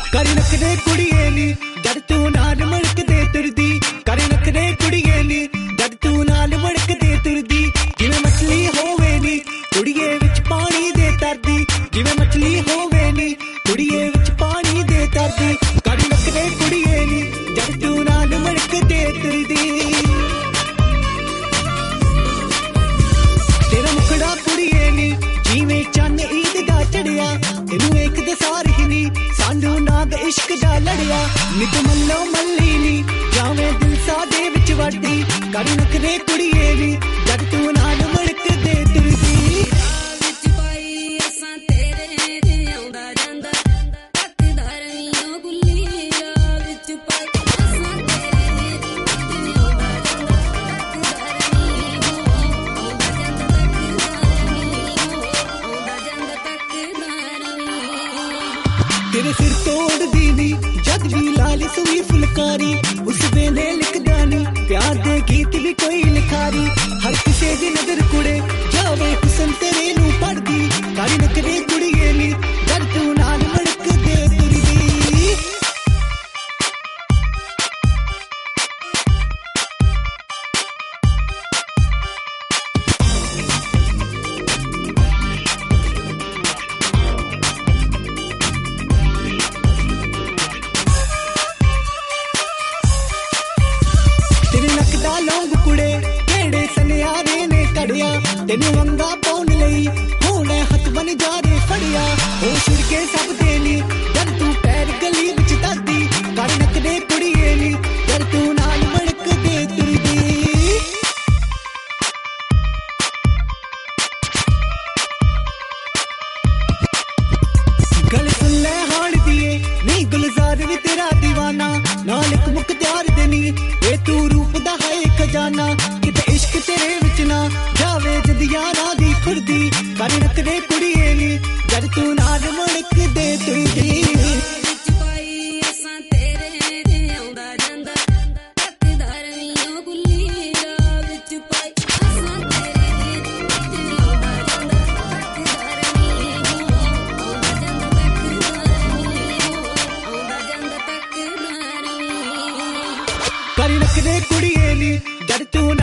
कर नखरे कुड़िए नी जद तू नाल मड़क दे तुरदी कर नखरे कुड़िए नी जद तू नाल मड़क दे तुरदी जिवें मछली होवे नी कुड़िए विच पानी दे तरदी जिवें मछली होवे नी कुड़िए विच पानी दे तरदी कर नखरे कुड़िए नी जद तू नाल मड़क दे तुरदी तेरा मुखड़ा कुड़िए नी जिवें चन्न ईद दा चढ़िया तेनू एक दे सार ही नी सानू नाग इश्क दा लड़िया नित मल्लो मल्ली नी जावे दिल साडे विच वड़दी कर नखरे कुड़िए नी जद तू नाल मड़क दे तुरदी विच पाई असां तेरे ते आउंदा जांदा तकदा रहियो गुल्लीरा विच पाई असां तेरे ते आउंदा जांदा तकदा रहियो आउंदा जांदा तकदा रहियो तेरे सिर तोड़ दीनी जद भी लाल सुई फुलकारी उस वेले लिखदा नी प्यार दे गीत भी कोई लिखारी हर किसे दी नजर कुड़े जावे हुस्न तेरे नू पढ़दी कर नखरे कुड़िए नी जद तू नाल मड़क दे तुरदी तेरे नक दा लौंग कुड़े केड़े सनियारे ने कड़िया तेनू अंगा पाउन लई होने हथ बन जा रे फड़िया हो छिड़के सब देनी जद तू पैर गली विच धरदी कर नखरे कुड़िए नी जद तू नाल मड़क दे तुरदी गल सुन ले हाण दिए नी गुलजार वी तेरा दीवाना नाल इक मुख्तियार देनी ए तू रूप दा है खजाना किते इश्क तेरे विच ना जावे जद यारा दी खुरदी कर नखरे कुड़िए नी जद तू नाल मड़क दे तुरदी विच पाई असां तेरे ते आउंदा जांदा तकदा रहियो गुल्लीरा विच पाई असां तेरे ते आउंदा जांदा तकदा रहियो आउंदा जांदा तकदा रहियो कर नखरे कुड़िए नी जद तू